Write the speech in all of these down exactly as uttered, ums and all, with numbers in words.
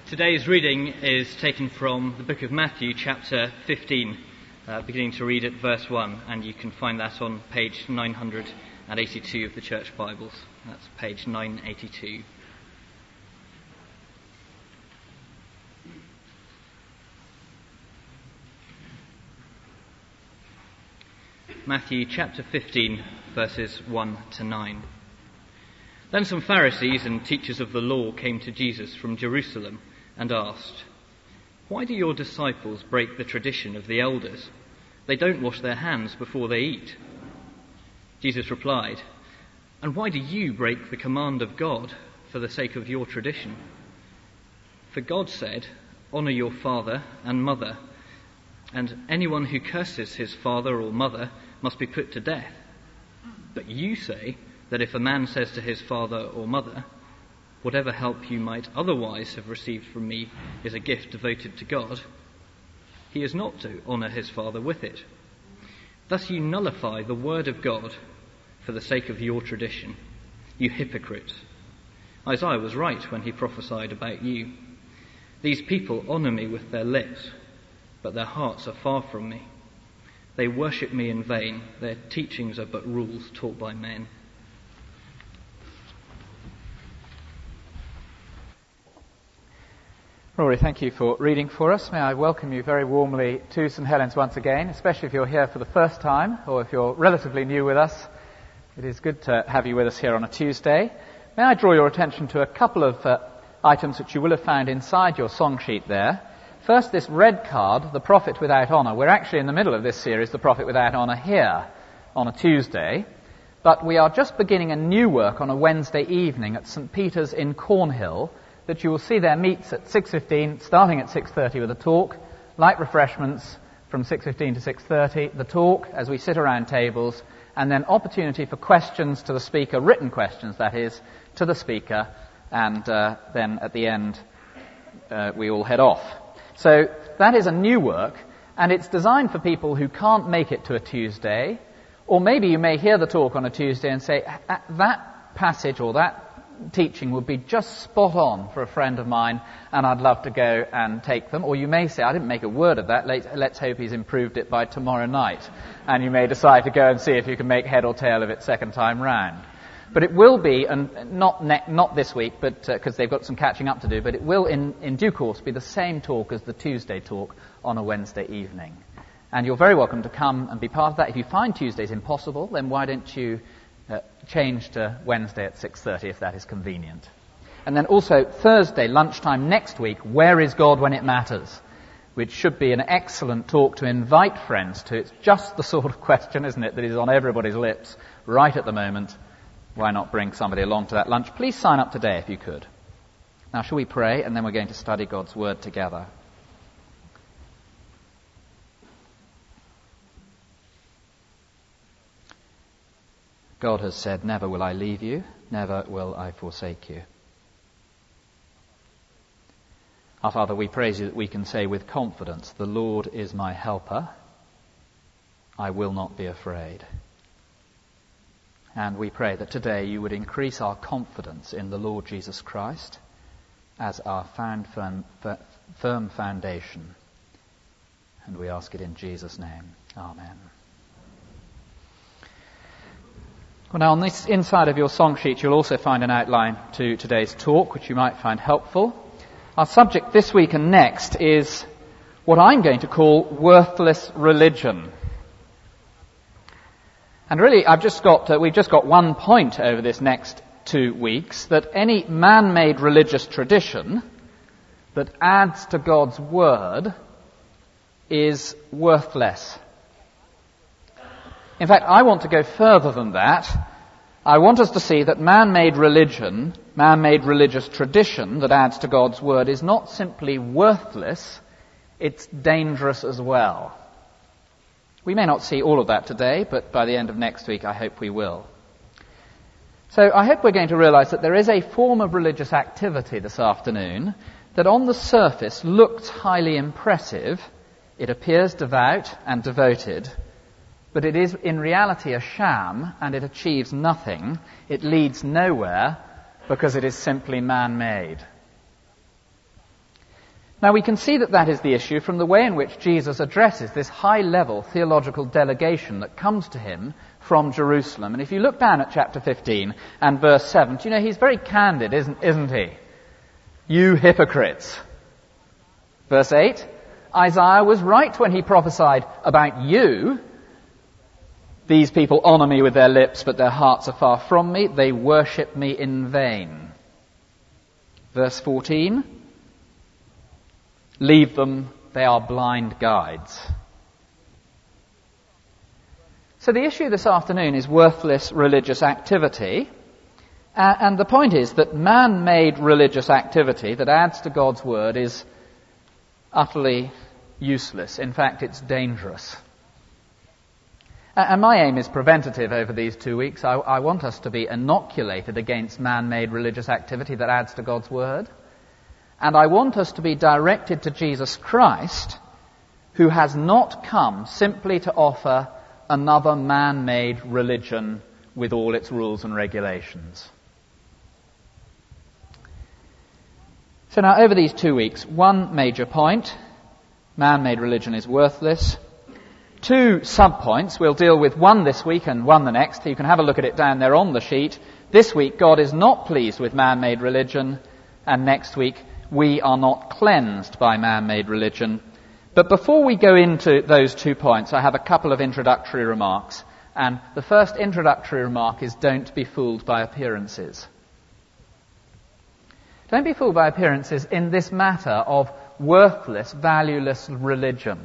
Today's reading is taken from the book of Matthew, chapter fifteen, uh, beginning to read at verse one, and you can find that on page nine hundred eighty-two of the Church Bibles. That's page nine eighty-two. Matthew chapter fifteen, verses one to nine. Then some Pharisees and teachers of the law came to Jesus from Jerusalem and asked, "Why do your disciples break the tradition of the elders? They don't wash their hands before they eat." Jesus replied, "And why do you break the command of God for the sake of your tradition? For God said, 'Honour your father and mother,' and anyone who curses his father or mother must be put to death. But you say that if a man says to his father or mother, 'Whatever help you might otherwise have received from me is a gift devoted to God,' he is not to honour his father with it. Thus you nullify the word of God for the sake of your tradition, you hypocrites. Isaiah was right when he prophesied about you. These people honour me with their lips, but their hearts are far from me. They worship me in vain. Their teachings are but rules taught by men." Rory, thank you for reading for us. May I welcome you very warmly to St Helens once again, especially if you're here for the first time or if you're relatively new with us. It is good to have you with us here on a Tuesday. May I draw your attention to a couple of uh, items which you will have found inside your song sheet there. First, this red card, The Prophet Without Honour. We're actually in the middle of this series, The Prophet Without Honour, here on a Tuesday. But we are just beginning a new work on a Wednesday evening at St Peter's in Cornhill, that you will see there meets at six fifteen, starting at six thirty with a talk, light refreshments from six fifteen to six thirty, the talk as we sit around tables, and then opportunity for questions to the speaker, written questions that is, to the speaker, and uh, then at the end uh, we all head off. So that is a new work, and it's designed for people who can't make it to a Tuesday, or maybe you may hear the talk on a Tuesday and say, that passage or that teaching would be just spot on for a friend of mine and I'd love to go and take them. Or you may say, I didn't make a word of that, let's hope he's improved it by tomorrow night. And you may decide to go and see if you can make head or tail of it second time round. But it will be, and not ne- not this week, but because uh, they've got some catching up to do, but it will in, in due course be the same talk as the Tuesday talk on a Wednesday evening. And you're very welcome to come and be part of that. If you find Tuesdays impossible, then why don't you Uh, change to Wednesday at six thirty if that is convenient. And then also Thursday lunchtime next week, Where is God When It Matters? Which should be an excellent talk to invite friends to. It's just the sort of question, isn't it, that is on everybody's lips right at the moment. Why not bring somebody along to that lunch? Please sign up today if you could. Now shall we pray, and then we're going to study God's Word together. God has said, "Never will I leave you, never will I forsake you." Our Father, we praise you that we can say with confidence, "The Lord is my helper, I will not be afraid." And we pray that today you would increase our confidence in the Lord Jesus Christ as our found firm, firm foundation. And we ask it in Jesus' name. Amen. Well, now on this inside of your song sheet you'll also find an outline to today's talk which you might find helpful. Our subject this week and next is what I'm going to call worthless religion. And really I've just got uh, we've just got one point over this next two weeks, that any man-made religious tradition that adds to God's word is worthless. In fact, I want to go further than that. I want us to see that man-made religion, man-made religious tradition that adds to God's word is not simply worthless, it's dangerous as well. We may not see all of that today, but by the end of next week I hope we will. So I hope we're going to realize that there is a form of religious activity this afternoon that on the surface looks highly impressive. It appears devout and devoted, but it is in reality a sham, and it achieves nothing. It leads nowhere because it is simply man-made. Now we can see that that is the issue from the way in which Jesus addresses this high-level theological delegation that comes to him from Jerusalem. And if you look down at chapter fifteen and verse seven, you know, he's very candid, isn't, isn't he? You hypocrites. Verse eight, Isaiah was right when he prophesied about you. These people honor me with their lips, but their hearts are far from me. They worship me in vain. Verse fourteen, leave them, they are blind guides. So the issue this afternoon is worthless religious activity. Uh, and the point is that man-made religious activity that adds to God's word is utterly useless. In fact, it's dangerous. Uh, and my aim is preventative over these two weeks. I, I want us to be inoculated against man-made religious activity that adds to God's word. And I want us to be directed to Jesus Christ, who has not come simply to offer another man-made religion with all its rules and regulations. So now, over these two weeks, one major point, man-made religion is worthless. Two sub-points, we'll deal with one this week and one the next. You can have a look at it down there on the sheet. This week, God is not pleased with man-made religion, and next week, we are not cleansed by man-made religion. But before we go into those two points, I have a couple of introductory remarks. And the first introductory remark is, don't be fooled by appearances. Don't be fooled by appearances in this matter of worthless, valueless religion.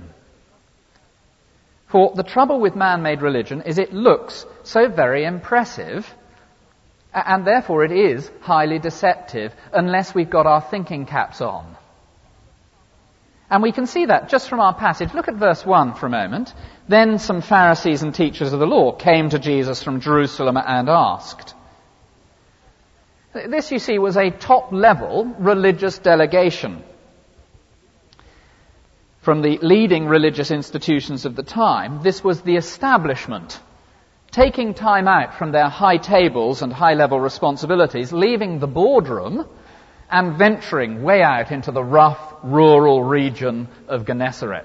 For the trouble with man-made religion is it looks so very impressive, and therefore it is highly deceptive unless we've got our thinking caps on. And we can see that just from our passage. Look at verse one for a moment. Then some Pharisees and teachers of the law came to Jesus from Jerusalem and asked. This, you see, was a top-level religious delegation from the leading religious institutions of the time. This was the establishment, taking time out from their high tables and high-level responsibilities, leaving the boardroom and venturing way out into the rough, rural region of Gennesaret.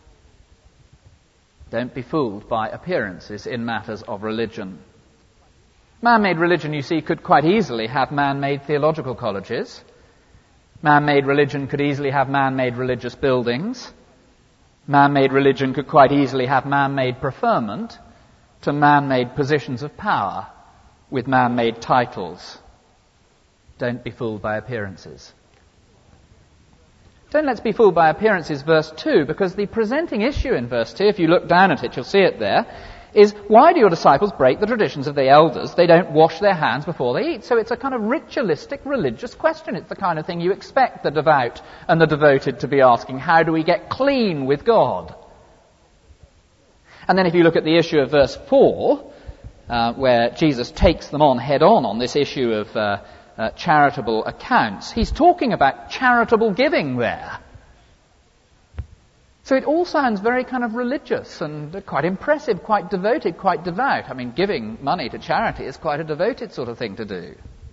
Don't be fooled by appearances in matters of religion. Man-made religion, you see, could quite easily have man-made theological colleges. Man-made religion could easily have man-made religious buildings. Man-made religion could quite easily have man-made preferment to man-made positions of power with man-made titles. Don't be fooled by appearances. Don't let's be fooled by appearances, verse two, because the presenting issue in verse two, if you look down at it, you'll see it there, is why do your disciples break the traditions of the elders? They don't wash their hands before they eat. So it's a kind of ritualistic religious question. It's the kind of thing you expect the devout and the devoted to be asking. How do we get clean with God? And then if you look at the issue of verse four, uh, where Jesus takes them on head on on this issue of uh, uh, charitable accounts, he's talking about charitable giving there. So it all sounds very kind of religious and quite impressive, quite devoted, quite devout. I mean, giving money to charity is quite a devoted sort of thing to do.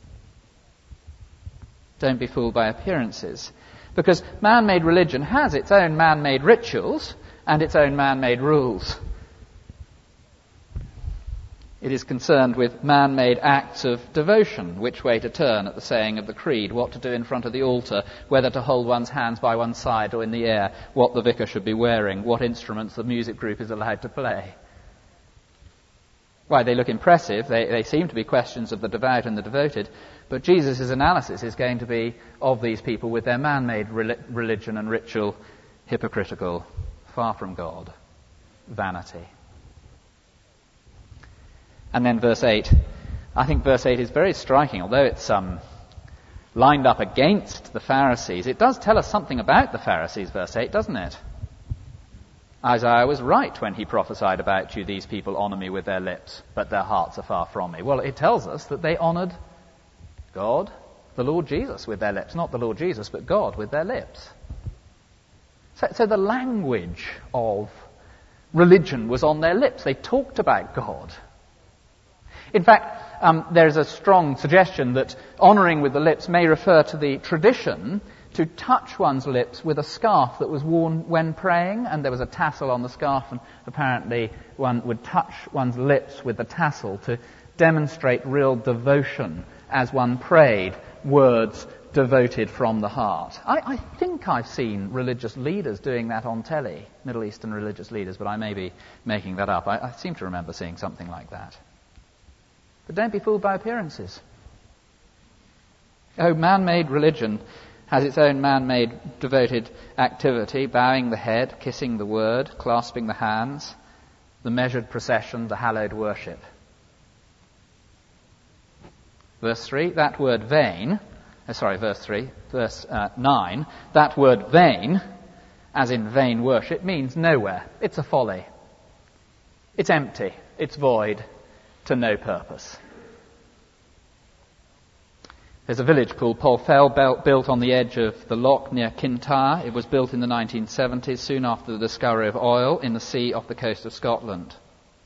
Don't be fooled by appearances. Because man-made religion has its own man-made rituals and its own man-made rules. It is concerned with man-made acts of devotion, which way to turn at the saying of the creed, what to do in front of the altar, whether to hold one's hands by one's side or in the air, what the vicar should be wearing, what instruments the music group is allowed to play. Why, they look impressive, they, they seem to be questions of the devout and the devoted, but Jesus' analysis is going to be of these people with their man-made religion and ritual, hypocritical, far from God, vanity. And then verse eight. I think verse eight is very striking. Although it's um, lined up against the Pharisees, it does tell us something about the Pharisees, verse eight, doesn't it? Isaiah was right when he prophesied about you, these people honor me with their lips, but their hearts are far from me. Well, it tells us that they honored God, the Lord Jesus, with their lips. Not the Lord Jesus, but God with their lips. So, so the language of religion was on their lips. They talked about God. In fact, um, there's a strong suggestion that honouring with the lips may refer to the tradition to touch one's lips with a scarf that was worn when praying, and there was a tassel on the scarf, and apparently one would touch one's lips with the tassel to demonstrate real devotion as one prayed, words devoted from the heart. I, I think I've seen religious leaders doing that on telly, Middle Eastern religious leaders, but I may be making that up. I, I seem to remember seeing something like that. But don't be fooled by appearances. Oh, man-made religion has its own man-made devoted activity, bowing the head, kissing the word, clasping the hands, the measured procession, the hallowed worship. Verse three, that word vain, uh, sorry, verse three, verse uh, nine, that word vain, as in vain worship, means nowhere. It's a folly. It's empty. It's void, to no purpose. There's a village called Polfell, built on the edge of the loch near Kintyre. It was built in the nineteen seventies, soon after the discovery of oil in the sea off the coast of Scotland.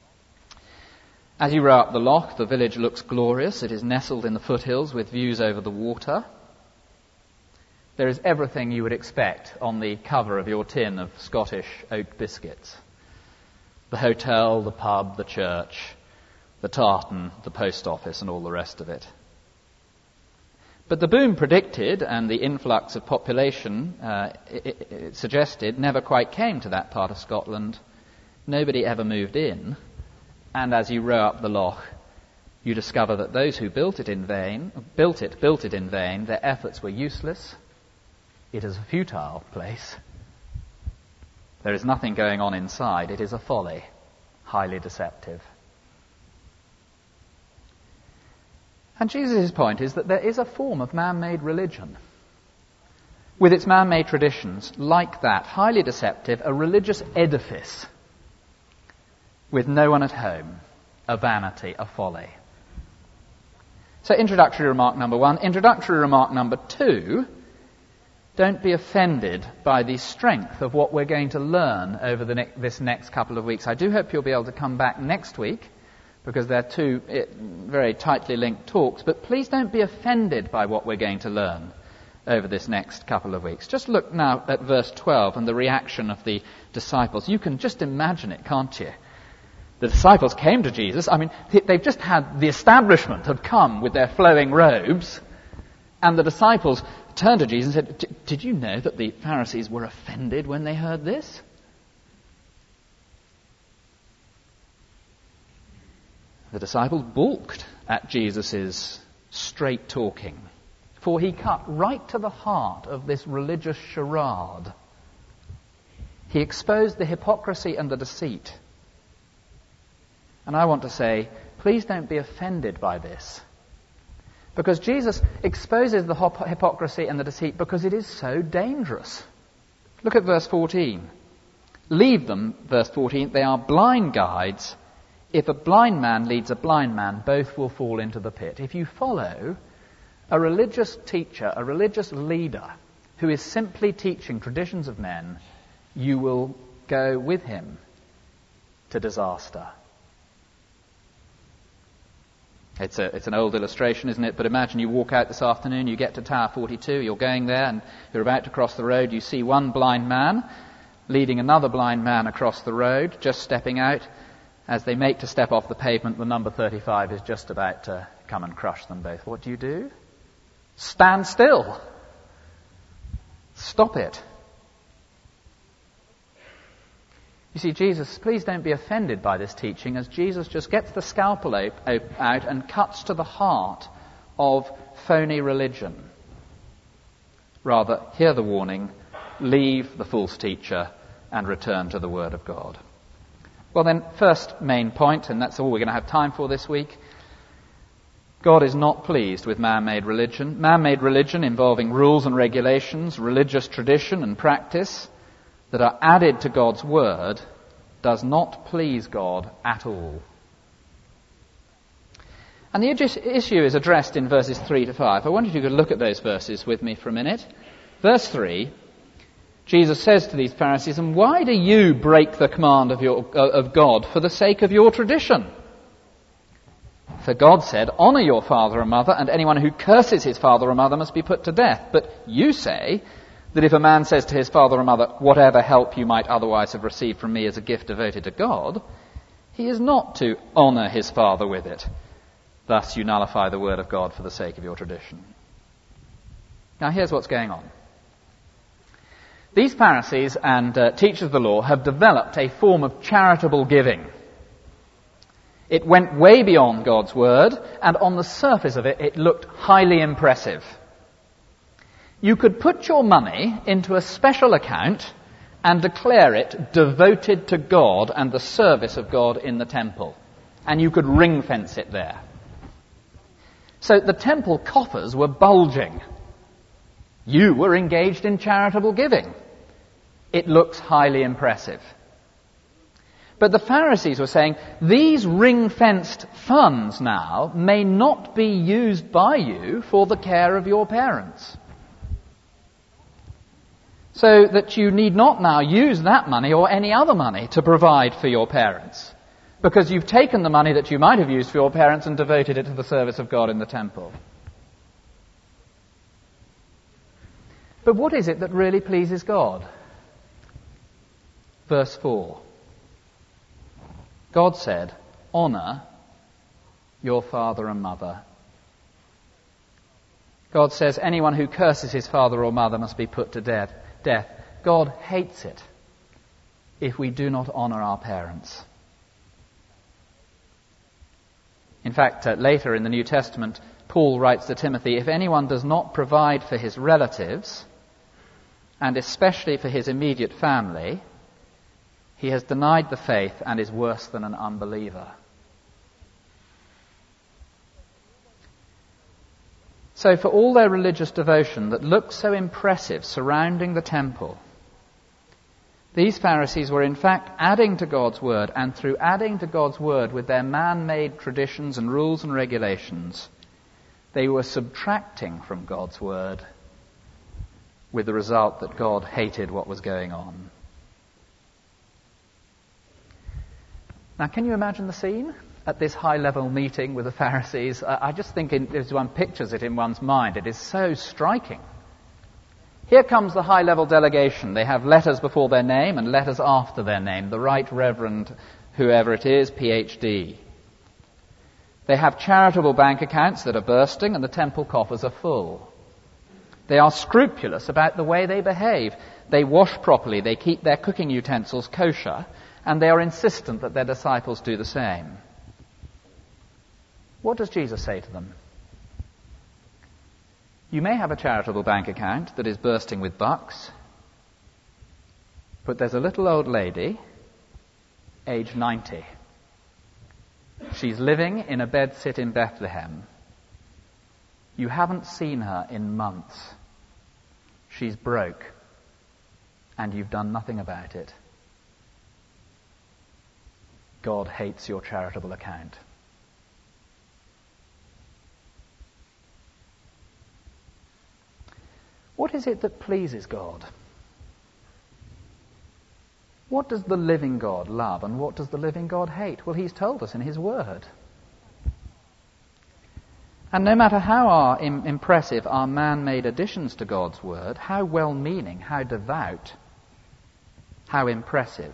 As you row up the loch, the village looks glorious. It is nestled in the foothills with views over the water. There is everything you would expect on the cover of your tin of Scottish oat biscuits. The hotel, the pub, the church, the tartan, the post office, and all the rest of it. But the boom predicted and the influx of population uh, it, it suggested never quite came to that part of Scotland. Nobody ever moved in. And as you row up the loch, you discover that those who built it in vain, built it, built it in vain, their efforts were useless. It is a futile place. There is nothing going on inside. It is a folly, highly deceptive. And Jesus' point is that there is a form of man-made religion, with its man-made traditions, like that, highly deceptive, a religious edifice, with no one at home, a vanity, a folly. So introductory remark number one. Introductory remark number two, don't be offended by the strength of what we're going to learn over the ne- this next couple of weeks. I do hope you'll be able to come back next week, because they're two it, very tightly linked talks, but please don't be offended by what we're going to learn over this next couple of weeks. Just look now at verse twelve and the reaction of the disciples. You can just imagine it, can't you? The disciples came to Jesus. I mean, they've just had the establishment have come with their flowing robes, and the disciples turned to Jesus and said, did you know that the Pharisees were offended when they heard this? The disciples balked at Jesus' straight talking, for he cut right to the heart of this religious charade. He exposed the hypocrisy and the deceit. And I want to say, please don't be offended by this. Because Jesus exposes the hypocrisy and the deceit because it is so dangerous. Look at verse fourteen. Leave them, verse fourteen, they are blind guides. If a blind man leads a blind man, both will fall into the pit. If you follow a religious teacher, a religious leader, who is simply teaching traditions of men, you will go with him to disaster. It's a, it's an old illustration, isn't it? But imagine you walk out this afternoon, you get to Tower forty-two, you're going there, and you're about to cross the road. You see one blind man leading another blind man across the road, just stepping out. As they make to step off the pavement, the number thirty-five is just about to come and crush them both. What do you do? Stand still. Stop it. You see, Jesus, please don't be offended by this teaching, as Jesus just gets the scalpel out and cuts to the heart of phony religion. Rather, hear the warning, leave the false teacher and return to the Word of God. Well then, first main point, and that's all we're going to have time for this week. God is not pleased with man-made religion. Man-made religion involving rules and regulations, religious tradition and practice that are added to God's Word does not please God at all. And the issue is addressed in verses three to five. I wonder if you could look at those verses with me for a minute. Verse three, Jesus says to these Pharisees, "And why do you break the command of, your, of God for the sake of your tradition?" For God said, "Honor your father and mother, and anyone who curses his father or mother must be put to death." But you say that if a man says to his father or mother, "Whatever help you might otherwise have received from me is a gift devoted to God," he is not to honor his father with it. Thus you nullify the word of God for the sake of your tradition. Now here's what's going on. These Pharisees and uh, teachers of the law have developed a form of charitable giving. It went way beyond God's word, and on the surface of it, it looked highly impressive. You could put your money into a special account and declare it devoted to God and the service of God in the temple. And you could ring fence it there. So the temple coffers were bulging. You were engaged in charitable giving. It looks highly impressive. But the Pharisees were saying, these ring-fenced funds now may not be used by you for the care of your parents. So that you need not now use that money or any other money to provide for your parents, because you've taken the money that you might have used for your parents and devoted it to the service of God in the temple. But what is it that really pleases God? Verse four. God said, "Honor your father and mother." God says anyone who curses his father or mother must be put to death. Death. God hates it if we do not honor our parents. In fact, uh, later in the New Testament, Paul writes to Timothy, if anyone does not provide for his relatives, and especially for his immediate family, he has denied the faith and is worse than an unbeliever. So for all their religious devotion that looked so impressive surrounding the temple, these Pharisees were in fact adding to God's word, and through adding to God's word with their man-made traditions and rules and regulations, they were subtracting from God's word, with the result that God hated what was going on. Now, can you imagine the scene at this high-level meeting with the Pharisees? I just think in, as one pictures it in one's mind, it is so striking. Here comes the high-level delegation. They have letters before their name and letters after their name. The Right Reverend, whoever it is, P H D. They have charitable bank accounts that are bursting and the temple coffers are full. They are scrupulous about the way they behave. They wash properly, they keep their cooking utensils kosher, and they are insistent that their disciples do the same. What does Jesus say to them? You may have a charitable bank account that is bursting with bucks, but there's a little old lady, age ninety. She's living in a bedsit in Bethlehem. You haven't seen her in months. She's broke, and you've done nothing about it. God hates your charitable account. What is it that pleases God? What does the living God love, and what does the living God hate? Well, he's told us in his word. And no matter how our, im- impressive our man-made additions to God's word, how well-meaning, how devout, how impressive,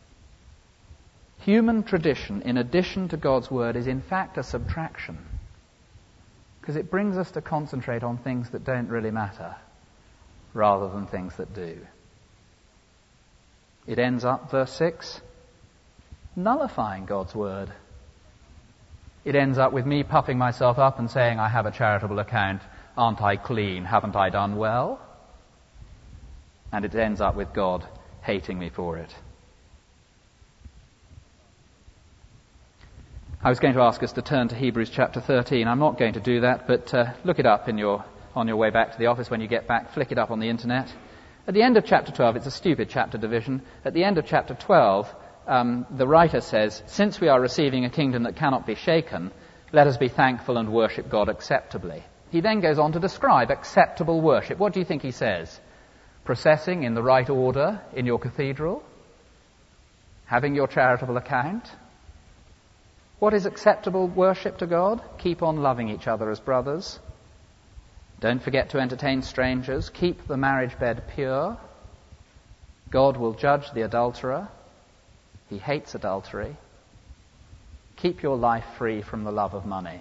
human tradition in addition to God's word is in fact a subtraction, because it brings us to concentrate on things that don't really matter rather than things that do. It ends up, verse six, nullifying God's word. It ends up with me puffing myself up and saying, I have a charitable account, aren't I clean, haven't I done well? And it ends up with God hating me for it. I was going to ask us to turn to Hebrews chapter thirteen. I'm not going to do that, but uh, look it up in your on your way back to the office when you get back. Flick it up on the internet. At the end of chapter twelve, it's a stupid chapter division. At the end of chapter twelve, um, the writer says, since we are receiving a kingdom that cannot be shaken, let us be thankful and worship God acceptably. He then goes on to describe acceptable worship. What do you think he says? Processing in the right order in your cathedral? Having your charitable account? What is acceptable worship to God? Keep on loving each other as brothers. Don't forget to entertain strangers. Keep the marriage bed pure. God will judge the adulterer. He hates adultery. Keep your life free from the love of money.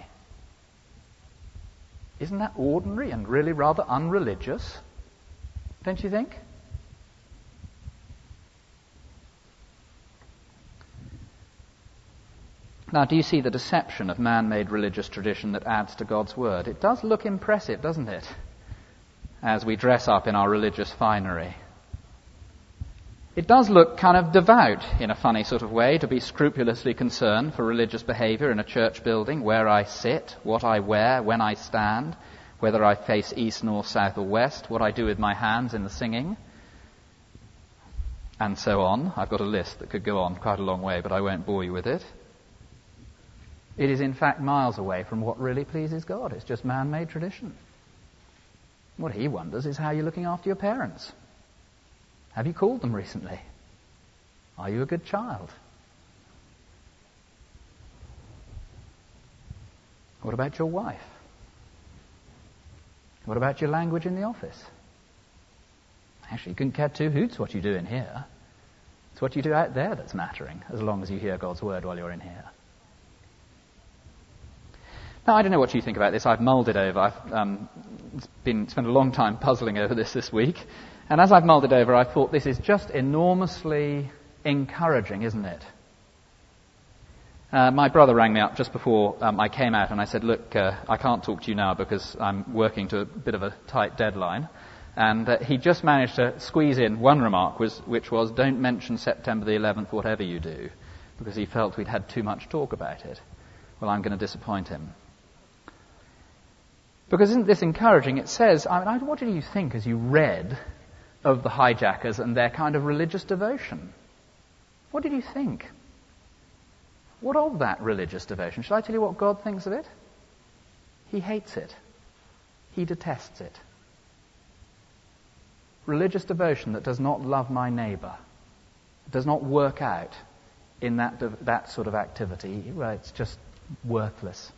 Isn't that ordinary and really rather unreligious? Don't you think? Now, do you see the deception of man-made religious tradition that adds to God's word? It does look impressive, doesn't it? As we dress up in our religious finery. It does look kind of devout in a funny sort of way to be scrupulously concerned for religious behaviour in a church building, where I sit, what I wear, when I stand, whether I face east, north, south or west, what I do with my hands in the singing, and so on. I've got a list that could go on quite a long way, but I won't bore you with it. It is in fact miles away from what really pleases God. It's just man-made tradition. What he wonders is how you're looking after your parents. Have you called them recently? Are you a good child? What about your wife? What about your language in the office? Actually, you couldn't care two hoots what you do in here. It's what you do out there that's mattering, as long as you hear God's word while you're in here. Now, I don't know what you think about this. I've mulled it over. I've um, been spent a long time puzzling over this this week. And as I've mulled it over, I thought this is just enormously encouraging, isn't it? Uh, my brother rang me up just before um, I came out, and I said, look, uh, I can't talk to you now because I'm working to a bit of a tight deadline. And uh, he just managed to squeeze in one remark, was, which was, don't mention September the eleventh, whatever you do, because he felt we'd had too much talk about it. Well, I'm going to disappoint him. Because isn't this encouraging? It says, I mean, what did you think as you read of the hijackers and their kind of religious devotion? What did you think? What of that religious devotion? Shall I tell you what God thinks of it? He hates it. He detests it. Religious devotion that does not love my neighbour, does not work out in that that sort of activity, well, it's just worthless.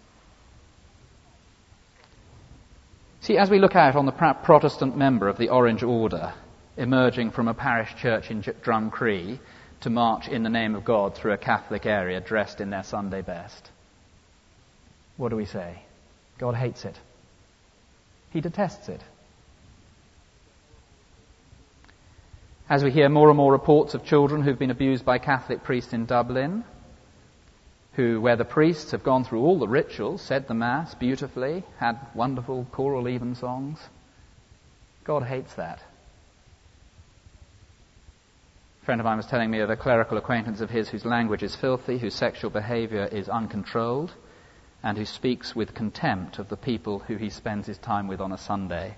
See, as we look out on the Protestant member of the Orange Order, emerging from a parish church in Drumcree to march in the name of God through a Catholic area dressed in their Sunday best, what do we say? God hates it. He detests it. As we hear more and more reports of children who've been abused by Catholic priests in Dublin, who, where the priests have gone through all the rituals, said the Mass beautifully, had wonderful choral evensongs, God hates that. A friend of mine was telling me of a clerical acquaintance of his whose language is filthy, whose sexual behaviour is uncontrolled, and who speaks with contempt of the people who he spends his time with on a Sunday.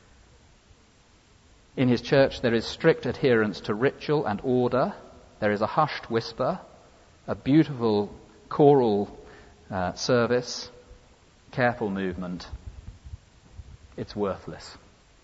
In his church there is strict adherence to ritual and order. There is a hushed whisper, a beautiful choral uh, service, careful movement. It's worthless.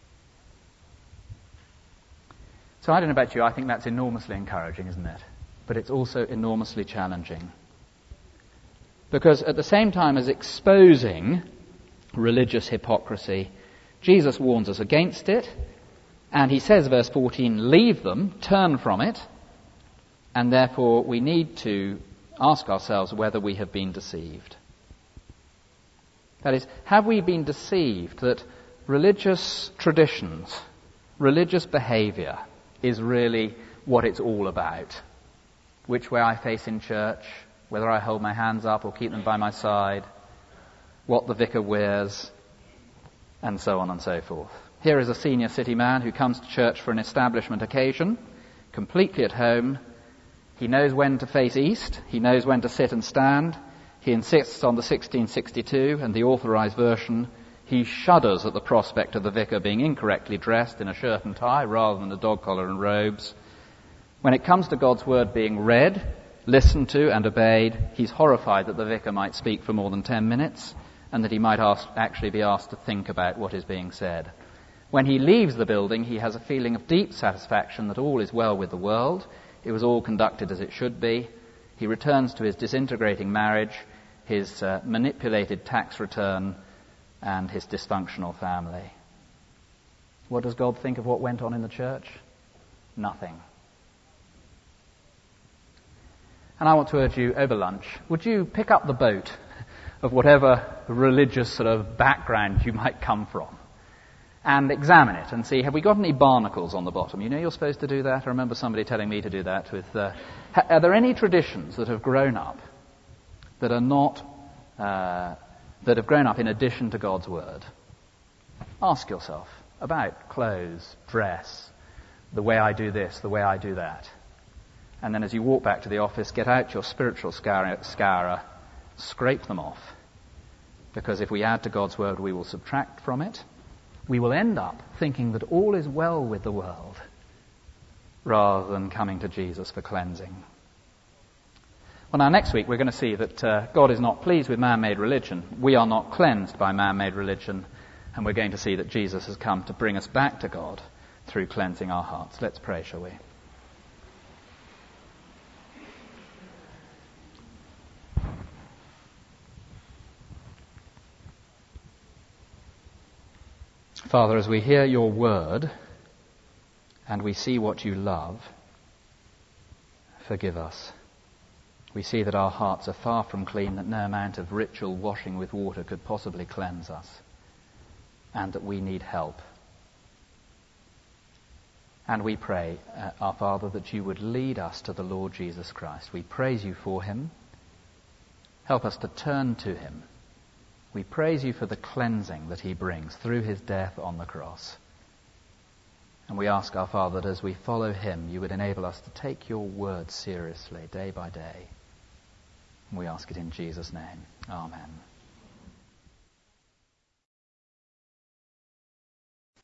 So I don't know about you, I think that's enormously encouraging, isn't it? But it's also enormously challenging. Because at the same time as exposing religious hypocrisy, Jesus warns us against it, and he says, verse fourteen, leave them, turn from it, and therefore we need to ask ourselves whether we have been deceived. That is, have we been deceived that religious traditions, religious behaviour is really what it's all about? Which way I face in church, whether I hold my hands up or keep them by my side, what the vicar wears, and so on and so forth. Here is a senior city man who comes to church for an establishment occasion, completely at home. He knows when to face east. He knows when to sit and stand. He insists on the sixteen sixty-two and the authorised version. He shudders at the prospect of the vicar being incorrectly dressed in a shirt and tie rather than a dog collar and robes. When it comes to God's word being read, listened to and obeyed, he's horrified that the vicar might speak for more than ten minutes and that he might ask, actually be asked to think about what is being said. When he leaves the building, he has a feeling of deep satisfaction that all is well with the world. It was all conducted as it should be. He returns to his disintegrating marriage, his uh, manipulated tax return, and his dysfunctional family. What does God think of what went on in the church? Nothing. And I want to urge you over lunch, would you pick up the boat of whatever religious sort of background you might come from and examine it and see, have we got any barnacles on the bottom? You know you're supposed to do that. I remember somebody telling me to do that. With, uh, ha- are there any traditions that have grown up that are not, uh, that have grown up in addition to God's Word? Ask yourself about clothes, dress, the way I do this, the way I do that. And then as you walk back to the office, get out your spiritual scourer, scourer, scrape them off. Because if we add to God's Word, we will subtract from it. We will end up thinking that all is well with the world, rather than coming to Jesus for cleansing. Well, now next week we're going to see that uh, God is not pleased with man-made religion. We are not cleansed by man-made religion. And we're going to see that Jesus has come to bring us back to God through cleansing our hearts. Let's pray, shall we? Father, as we hear your word and we see what you love, forgive us. We see that our hearts are far from clean, that no amount of ritual washing with water could possibly cleanse us, and that we need help. And we pray, uh, our Father, that you would lead us to the Lord Jesus Christ. We praise you for him. Help us to turn to him. We praise you for the cleansing that he brings through his death on the cross. And we ask, our Father, that as we follow him, you would enable us to take your word seriously day by day. And we ask it in Jesus' name. Amen.